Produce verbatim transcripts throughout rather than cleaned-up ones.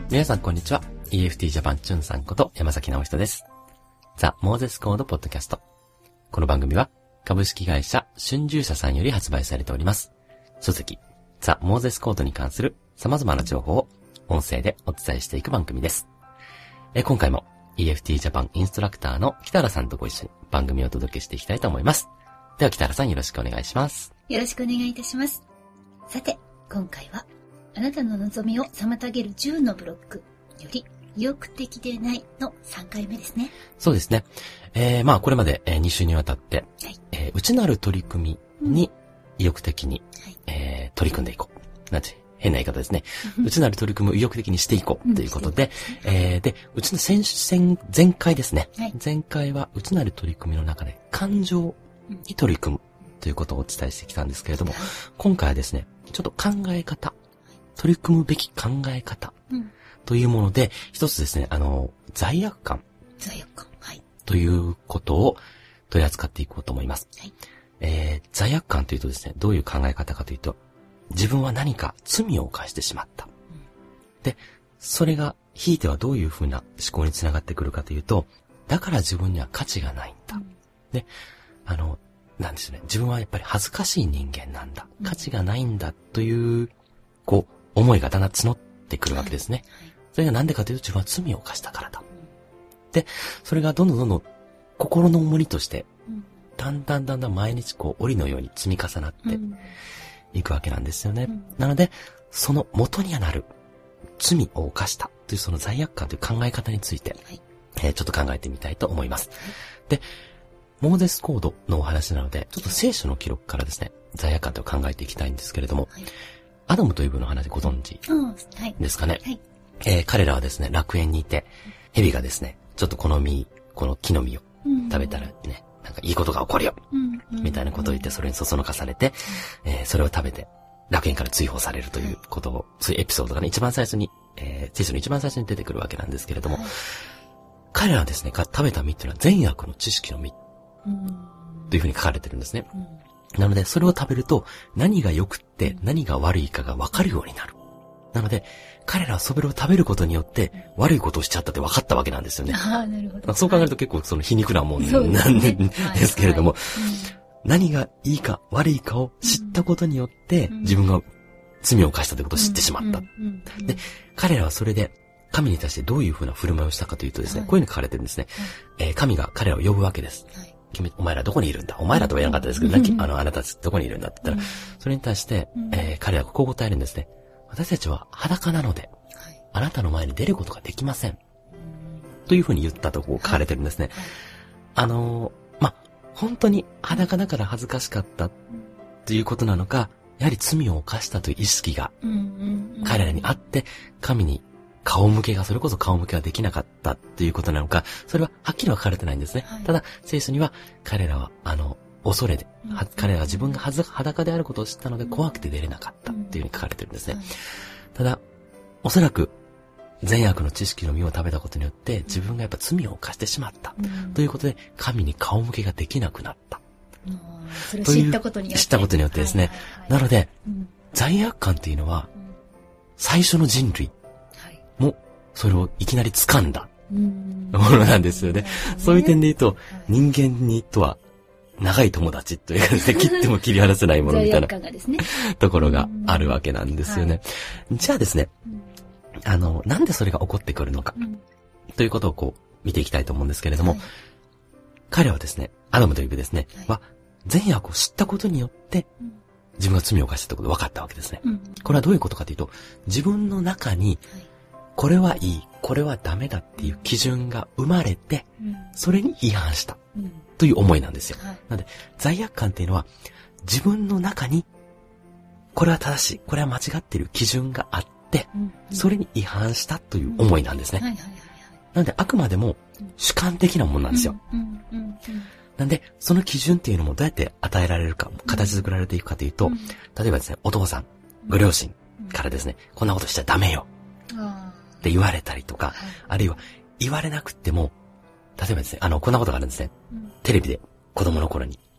皆さんこんにちは。イーエフティー ジャパンチュンさんこと山崎直人です。ザ・モーゼスコードポッドキャスト。この番組は株式会社春秋社さんより発売されております。書籍ザ・モーゼスコードに関する様々な情報を音声でお伝えしていく番組です。え今回も イーエフティー ジャパンインストラクターの北原さんとご一緒に番組をお届けしていきたいと思います。では北原さんよろしくお願いします。 よろしくお願いいたします。さて、今回はあなたの望みを妨げるじゅうのブロックより意欲的でないのさんかいめですね。 そうですね。えー、まあこれまでに週にわたって、はい、えー、内なる取り組みに意欲的に、うんえー、取り組んでいこう。なんて変な言い方ですね。内なる取り組みを意欲的にしていこうということで、うん、えー、で、うちの先先前回ですね、はい。前回は内なる取り組みの中で感情に取り組むということをお伝えしてきたんですけれども、はい、今回はですね、ちょっと考え方、取り組むべき考え方というもので、うん、一つですね、あの、罪悪感。 罪悪感。はい。 ということを取り扱っていこうと思います。はい。えー、罪悪感というとですね、どういう考え方かというと、自分は何か罪を犯してしまった。うん、で、それが、ひいてはどういうふうな思考につながってくるかというと、だから自分には価値がないんだ。うん、で、あの、なんですね、自分はやっぱり恥ずかしい人間なんだ。価値がないんだという、こう、思いがだんだん募ってくるわけですね。はいはい、それがなんでかというと自分は罪を犯したからだ。で、それがどんどんどんどん心の重荷として、だんだんだんだん毎日こう、檻のように積み重なっていくわけなんですよね。うん、なので、その元にはなる罪を犯したというその罪悪感という考え方について、はいえー、ちょっと考えてみたいと思います。はい、で、モーゼスコードのお話なので、ちょっと聖書の記録からですね、罪悪感と考えていきたいんですけれども、はいアダムとイブの話ご存知ですかね、はいはいえー、彼らはですね、楽園にいて、蛇がですね、ちょっとこの実、この木の実を食べたらね、うん、なんかいいことが起こるよ、うんうん、みたいなことを言って、それにそそのかされて、うんえー、それを食べて、楽園から追放されるということを、そういうエピソードがね、一番最初に、えー、聖書の一番最初に出てくるわけなんですけれども、はい、彼らはですね、食べた実っていうのは善悪の知識の実、うん、というふうに書かれてるんですね。うんなので、それを食べると、何が良くって何が悪いかが分かるようになる。なので、彼らはそれを食べることによって、悪いことをしちゃったって分かったわけなんですよね。 ああ、なるほど。 そう考えると結構その皮肉なもんなんですけれども、何がいいか悪いかを知ったことによって、自分が罪を犯したということを知ってしまった。で、彼らはそれで、神に対してどういうふうな振る舞いをしたかというとですね、こういうの書かれてるんですね。えー、神が彼らを呼ぶわけです。君、お前らどこにいるんだお前らとは言わなかったですけど、うん、あの、あなたたちどこにいるんだって言ったら、うん、それに対して、えー、彼らがこう答えるんですね。私たちは裸なので、はい、あなたの前に出ることができません。うん、というふうに言ったとこう書かれてるんですね。はいはい、あのー、ま、本当に裸だから恥ずかしかったということなのか、やはり罪を犯したという意識が、彼らにあって、神に顔向けが、それこそ顔向けができなかったっていうことなのか、それははっきりは書かれてないんですね。はい、ただ、聖書には、彼らは、あの、恐れで、うん、彼らは自分が裸であることを知ったので怖くて出れなかったっていうふうに書かれてるんですね。うんはい、ただ、おそらく、善悪の知識の実を食べたことによって、自分がやっぱ罪を犯してしまった。うん、ということで、神に顔向けができなくなった。 うん、それを知ったことによって。 知ったことによってですね。はいはいはい、なので、うん、罪悪感っていうのは、最初の人類、も、それをいきなり掴んだものなんですよね。そういう点で言うと、人間にとは長い友達というかですね、切っても切り離せないものみたいなところがあるわけなんですよね。じゃあですね、あの、なんでそれが起こってくるのかということをこう見ていきたいと思うんですけれども、彼はですね、アダムとイブですね、は善悪を知ったことによって、自分が罪を犯したということが分かったわけですね。これはどういうことかというと、自分の中に、これはいい、これはダメだっていう基準が生まれて、うん、それに違反した、うん、という思いなんですよ。はい、なので、罪悪感っていうのは、自分の中に、これは正しい、これは間違っている基準があって、うんうん、それに違反したという思いなんですね。なので、あくまでも主観的なものなんですよ。なんで、その基準っていうのもどうやって与えられるか、形作られていくかというと、うん、例えばですね、お父さん、ご両親からですね、こんなことしちゃダメよ。って言われたりとか、はい、あるいは言われなくっても、例えばですね、あの、こんなことがあるんですね。うん、テレビで子供の頃に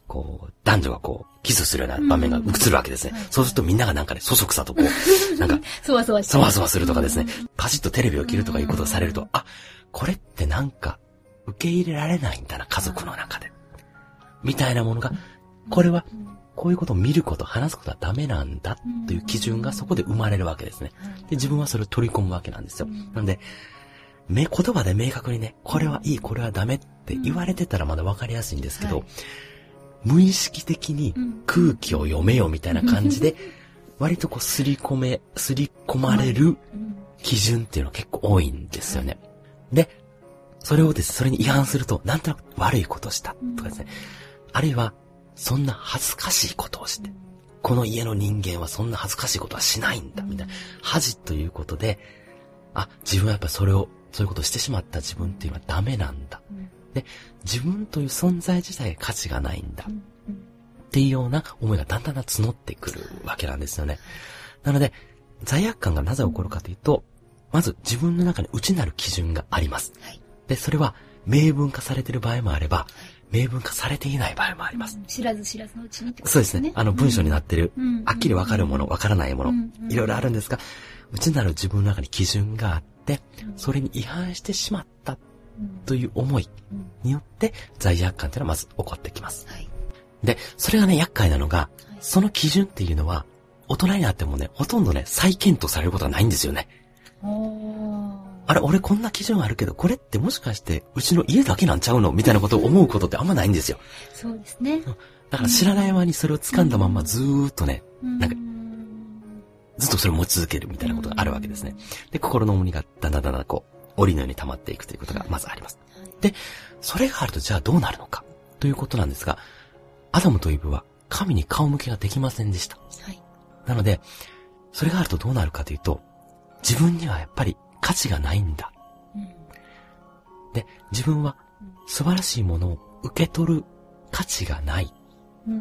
こう、男女がこう、キスするような場面が映るわけですね。うん、そうするとみんながなんかね、そそくさとこう、なんか、 そわそわして。 そわそわするとかですね、パシッとテレビを切るとかいうことをされると、あ、これってなんか、受け入れられないんだな、家族の中で。みたいなものが、これは、こういうことを見ること、話すことはダメなんだという基準がそこで生まれるわけですね。で、自分はそれを取り込むわけなんですよ。なので、言葉で明確にね、これはいい、これはダメって言われてたらまだわかりやすいんですけど、はい、無意識的に空気を読めよみたいな感じで、割とこう、すり込め、すり込まれる基準っていうのは結構多いんですよね。で、それをですね、それに違反すると、なんとなく悪いことをしたとかですね。あるいは、そんな恥ずかしいことをして、この家の人間はそんな恥ずかしいことはしないんだ、みたいな。恥ということで、あ、自分はやっぱりそれを、そういうことをしてしまった自分っていうのはダメなんだ。で、自分という存在自体が価値がないんだ。っていうような思いがだんだんだん募ってくるわけなんですよね。なので、罪悪感がなぜ起こるかというと、まず自分の中に内なる基準があります。で、それは明文化されている場合もあれば、明文化されていない場合もあります。 知らず知らずのうちにってことですね。そうですね。あの文章になってる、はっきりわかるもの、わからないもの、いろいろあるんですが、内なる自分の中に基準があって、それに違反してしまったという思いによって罪悪感というのはまず起こってきます。はい、で、それがね、厄介なのが、はい、その基準っていうのは、大人になってもね、ほとんどね、再検討されることがないんですよね。あれ、俺こんな基準あるけど、これってもしかして、うちの家だけなんちゃうのみたいなことを思うことってあんまないんですよ。 そうですね。 だから知らない間にそれを掴んだまんまずーっとね、なんか、ずっとそれを持ち続けるみたいなことがあるわけですね。で、心の重荷がだんだんだんだんこう、檻のように溜まっていくということがまずあります。で、それがあるとじゃあどうなるのかということなんですが、アダムとイブは神に顔向けができませんでした。はい、なので、それがあるとどうなるかというと、自分にはやっぱり価値がないんだ。うん、で、自分は素晴らしいものを受け取る価値がない。うん、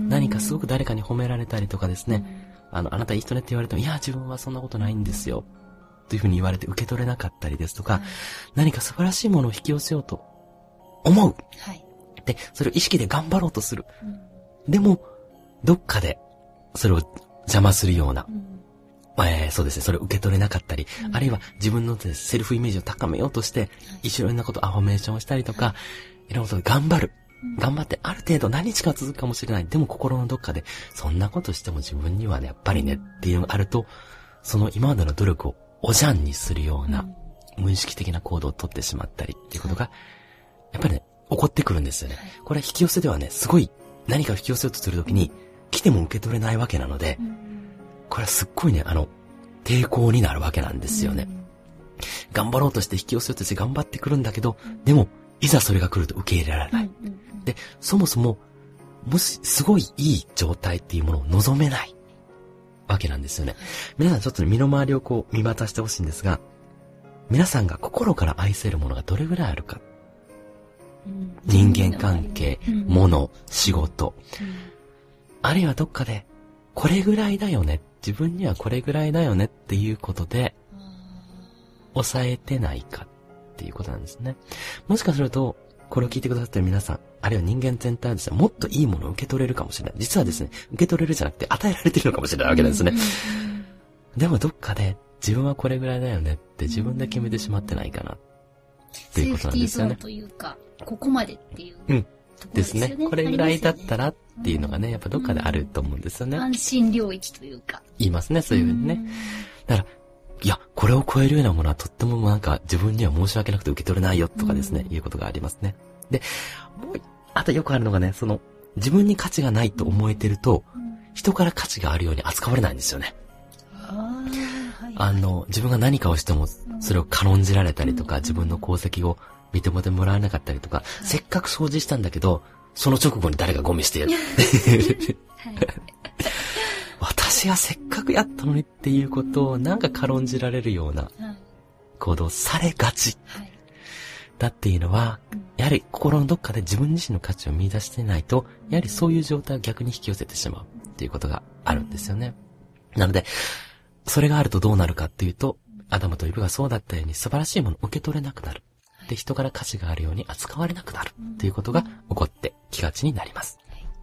何かすごく誰かに褒められたりとかですね、うん、あの、あなたいい人ねって言われても、いや、自分はそんなことないんですよ。というふうに言われて受け取れなかったりですとか、うん、何か素晴らしいものを引き寄せようと思う。はい、で、それを意識で頑張ろうとする。うん、でも、どっかでそれを邪魔するような、うんえー、そうですね。それを受け取れなかったり、うん、あるいは自分のセルフイメージを高めようとして、はい、一緒いろんなことアファメーションをしたりとか、はい、いろんなことで頑張る、うん。頑張ってある程度何日か続くかもしれない。でも心のどっかで、そんなことしても自分にはね、やっぱりね、っていうのがあると、その今までの努力をおじゃんにするような、うん、無意識的な行動をとってしまったりっていうことが、やっぱりね、起こってくるんですよね。はい、これは引き寄せではね、すごい何かを引き寄せようとするときに、来ても受け取れないわけなので、うんこれはすっごいね、あの、抵抗になるわけなんですよね。うん、頑張ろうとして引き寄せようとして頑張ってくるんだけど、うん、でも、いざそれが来ると受け入れられない。うんうんうん、で、そもそも、もし、すごいいい状態っていうものを望めないわけなんですよね。皆さんちょっと、ね、身の回りをこう見渡してほしいんですが、皆さんが心から愛せるものがどれぐらいあるか。うん、人間関係、うん、物、仕事、うん、あるいはどっかで、これぐらいだよね。自分にはこれぐらいだよねっていうことで、抑えてないかっていうことなんですね。もしかすると、これを聞いてくださってる皆さん、あるいは人間全体はですね、もっといいものを受け取れるかもしれない。実はですね、受け取れるじゃなくて与えられてるのかもしれないわけなんですね。でもどっかで自分はこれぐらいだよねって自分で決めてしまってないかなっていうことなんですよね。 セーフティーゾーンというか、ここまでっていう。 うん。ですね。これぐらいだったらっていうのがね、やっぱどっかであると思うんですよね。 安心領域というか。 言いますね、そういうふうにね。だから、いや、これを超えるようなものはとってもなんか自分には申し訳なくて受け取れないよとかですね、いうことがありますね。で、もう、あとよくあるのがね、その、自分に価値がないと思えてると、人から価値があるように扱われないんですよね。あの、自分が何かをしても、それを軽んじられたりとか、自分の功績を認めてもらわなかったりとか、はい、せっかく掃除したんだけど、その直後に誰がゴミしてやる。はい、私がせっかくやったのにっていうことをなんか軽んじられるような行動されがち。はい、だっていうのは、やはり心のどっかで自分自身の価値を見出していないと、やはりそういう状態を逆に引き寄せてしまうっていうことがあるんですよね。なので、それがあるとどうなるかっていうと、アダムとイブがそうだったように素晴らしいものを受け取れなくなる。で、人から価値があるように扱われなくなるっていうことが起こってきがちになります。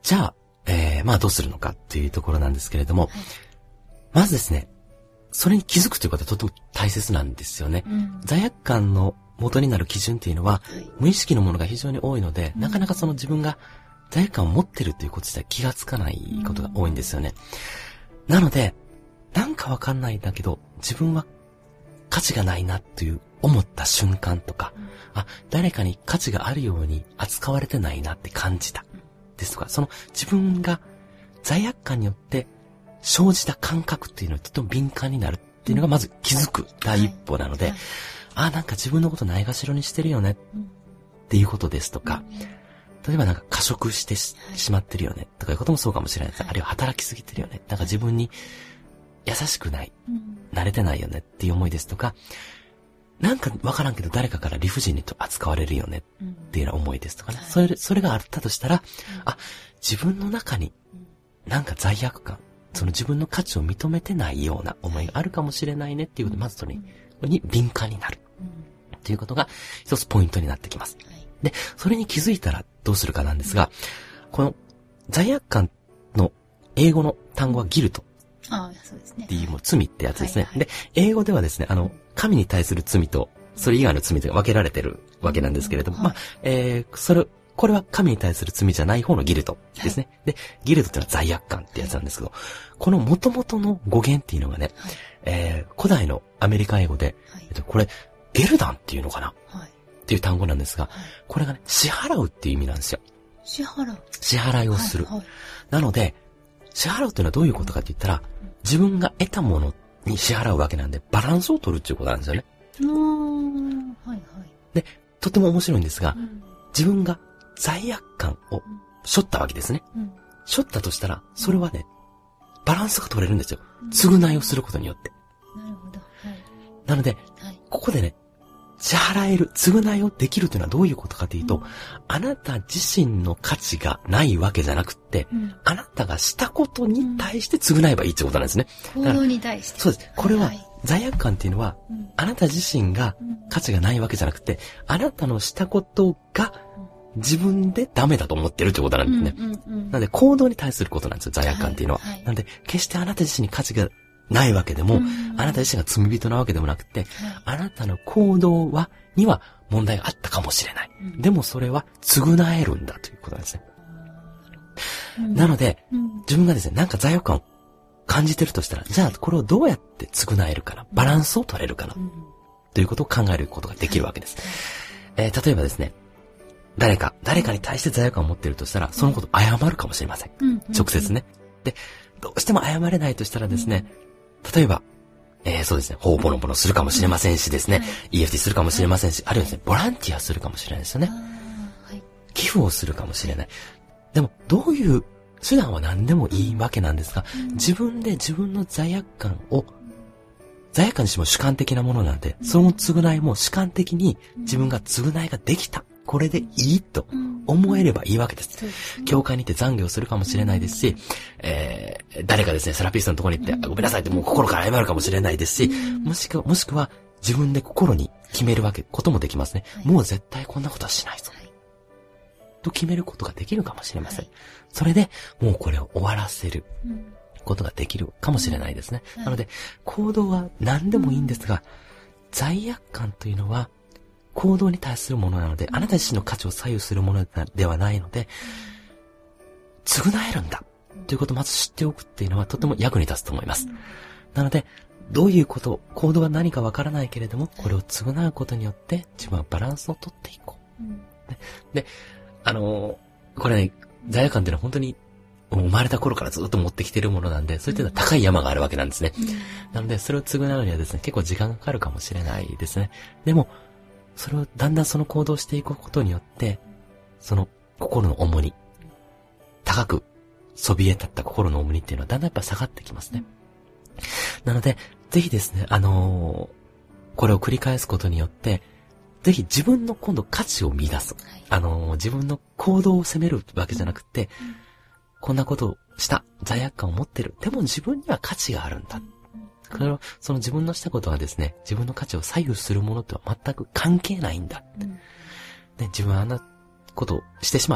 じゃあ、えー、まあどうするのかっていうところなんですけれども、はい、まずですね、それに気づくということはとても大切なんですよね。うん、罪悪感の元になる基準っていうのは、はい、無意識のものが非常に多いので、うん、なかなかその自分が罪悪感を持ってるということ自体気がつかないことが多いんですよね。うん、なので、なんかわかんないんだけど、自分は価値がないなという思った瞬間とか、うん、あ、誰かに価値があるように扱われてないなって感じた。ですとか、その自分が罪悪感によって生じた感覚っていうのにとても敏感になるっていうのがまず気づく第一歩なので、はいはい、あ、なんか自分のことないがしろにしてるよねっていうことですとか、うん、例えばなんか過食して し,、はい、しまってるよねとかいうこともそうかもしれないです。はい、あるいは働きすぎてるよね。なんか自分に優しくない、うん、慣れてないよねっていう思いですとか、なんかわからんけど誰かから理不尽にと扱われるよねっていうような思いですとかね。うん、それ、それがあったとしたら、うん、あ、自分の中になんか罪悪感、その自分の価値を認めてないような思いがあるかもしれないねっていうことで、まずそれに敏感になるっていうことが一つポイントになってきます。で、それに気づいたらどうするかなんですが、この罪悪感の英語の単語はギルト。 ああ、そうですね。 っていうもう罪ってやつですね。はいはい、で、英語ではですね、あの、神に対する罪と、それ以外の罪と分けられてるわけなんですけれども、うん、まあ、えー、それ、これは神に対する罪じゃない方のギルトですね。はい、で、ギルトってのは罪悪感ってやつなんですけど、この元々の語源っていうのがね、はい、えー、古代のアメリカ英語で、はい、えっと、これ、ゲルダンっていうのかな、はい、っていう単語なんですが、はい、これがね、支払うっていう意味なんですよ。 支払う支払いをする。はいはい、なので、支払うっていうのはどういうことかって言ったら、自分が得たものに支払うわけなんで、バランスを取るっていうことなんですよね。 うーん、はいはい。 で、とても面白いんですが、うん、自分が罪悪感を背負ったわけですね。うん、背負ったとしたら、それはね、バランスが取れるんですよ。うん、償いをすることによって。 なるほど。はい、 なので、はい、ここでね、支払える、償いをできるというのはどういうことかというと、うん、あなた自身の価値がないわけじゃなくって、うん、あなたがしたことに対して償えばいいってことなんですね。 行動に対して。 そうです。これは、罪悪感っていうのは、うん、あなた自身が価値がないわけじゃなくて、あなたのしたことが自分でダメだと思ってるってことなんですね。うんうんうん、なので、行動に対することなんですよ、罪悪感っていうのは。はいはい、なので、決してあなた自身に価値がないわけでも、うん、あなた自身が罪人なわけでもなくて、はい、あなたの行動は、には問題があったかもしれない。うん、でもそれは償えるんだということなんですね。うん、なので、うん、自分がですね、なんか罪悪感を感じてるとしたら、じゃあこれをどうやって償えるかな、バランスを取れるかな、うん、ということを考えることができるわけです。はい、えー、例えばですね、誰か、誰かに対して罪悪感を持っているとしたら、そのことを謝るかもしれません。うん、直接ね。で、どうしても謝れないとしたらですね、例えば、えー、そうですね、ほうぼのぼのするかもしれませんしですね、はい、イーエフティー するかもしれませんし、はい、あるいはですね、ボランティアするかもしれないですよね。はい、寄付をするかもしれない。でも、どういう手段は何でもいいわけなんですが、うん、自分で自分の罪悪感を、罪悪感にしても主観的なものなんで、うん、その償いも主観的に自分が償いができた。これでいいと思えればいいわけです。うん、教会に行って懺悔をするかもしれないですし、えー、誰かですね、セラピストのところに行って、ごめんなさいってもう心から謝るかもしれないですし、もしくは、もしくは自分で心に決めるわけ、こともできますね。はい、もう絶対こんなことはしないぞ。はい、と決めることができるかもしれません。はい、それで、もうこれを終わらせることができるかもしれないですね。はい、なので、行動は何でもいいんですが、罪悪感というのは、行動に対するものなので、あなた自身の価値を左右するものではないので、償えるんだということをまず知っておくっていうのはとても役に立つと思います。なので、どういうこと、行動は何かわからないけれども、これを償うことによって自分はバランスをとっていこう。で、あのー、これね、罪悪感っていうのは本当に生まれた頃からずっと持ってきているものなんで、そういった高い山があるわけなんですね。なので、それを償うにはですね、結構時間がかかるかもしれないですね。でも、それをだんだんその行動していくことによって、その心の重荷、高くそびえ立った心の重荷っていうのはだんだんやっぱ下がってきますね。なので、ぜひですね、あのー、これを繰り返すことによって、ぜひ自分の今度価値を見出す。はい、あのー、自分の行動を責めるわけじゃなくて、うん、こんなことをした、罪悪感を持ってる。でも自分には価値があるんだ。それを、その自分のしたことはですね、自分の価値を左右するものとは全く関係ないんだって。うん、で、自分はあんなことをしてしまった。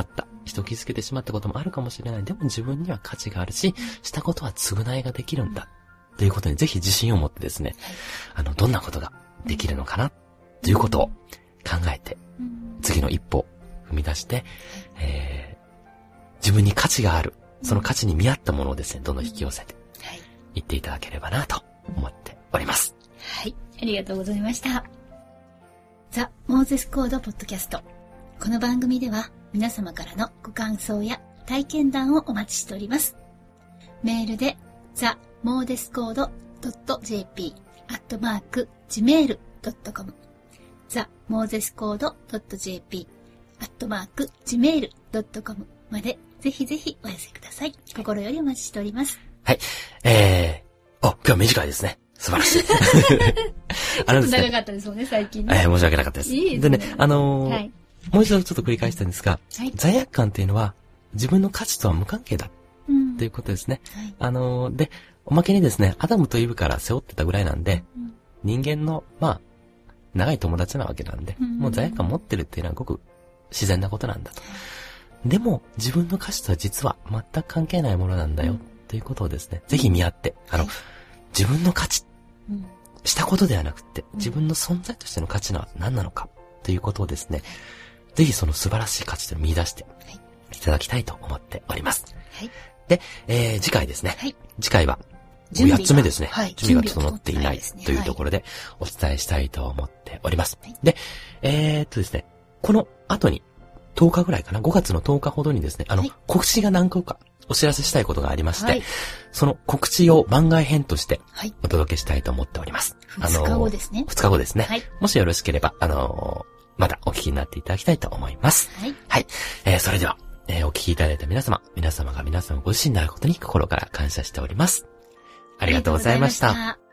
人を傷つけてしまったこともあるかもしれない。でも自分には価値があるし、したことは償いができるんだ。ということにぜひ自信を持ってですね、あの、どんなことができるのかな、ということを考えて、次の一歩を踏み出して、えー、自分に価値がある、その価値に見合ったものをですね、どんどん引き寄せて、いっていただければな、と思っております。 はい、ありがとうございました。ザ・モーゼスコードポッドキャスト。この番組では皆様からのご感想や体験談をお待ちしております。メールで ザ・モーゼスコード ドット ジェーピー アットマーク ジメール ドットコム ザ・モーゼスコード ドット ジェーピー アットマーク ジメール ドットコム までぜひぜひお寄せください。心よりお待ちしております。 はい。えー、お、今日は短いですね。素晴らしい。 あのですね、ちょっと長かったですもんね、最近ね。 えー、申し訳なかったです。 いいですね。 でね、あのーはい、もう一度ちょっと繰り返したんですが、はい、罪悪感っていうのは自分の価値とは無関係だ。うん、ということですね。はい、あのー、で、おまけにですね、アダムとイブから背負ってたぐらいなんで、うん、人間の、まあ、長い友達なわけなんで、うん、もう罪悪感持ってるっていうのはごく自然なことなんだと。でも、自分の価値とは実は全く関係ないものなんだよ、うん、ということをですね、ぜひ見合って、あの、はい、自分の価値、うん、したことではなくて、自分の存在としての価値は何なのか、ということをですね、ぜひその素晴らしい価値を見出していただきたいと思っております。はい、で、えー、次回ですね、はい、次回は、やっつめですね、はい、準備が整っていないというところでお伝えしたいと思っております。はい、で、えー、っとですね、この後に、とおかぐらいかな、ごがつのとおかほどにですね、あの、はい、告知が何個かお知らせしたいことがありまして、はい、その告知を番外編としてお届けしたいと思っております。 はい、ふつかごですね。 ふつかごですね。はい、もしよろしければ、あのー、またお聞きになっていただきたいと思います。はい。はい。えー、それでは、えー、お聞きいただいた皆様、皆様が皆様ご自身になることに心から感謝しております。ありがとうございました。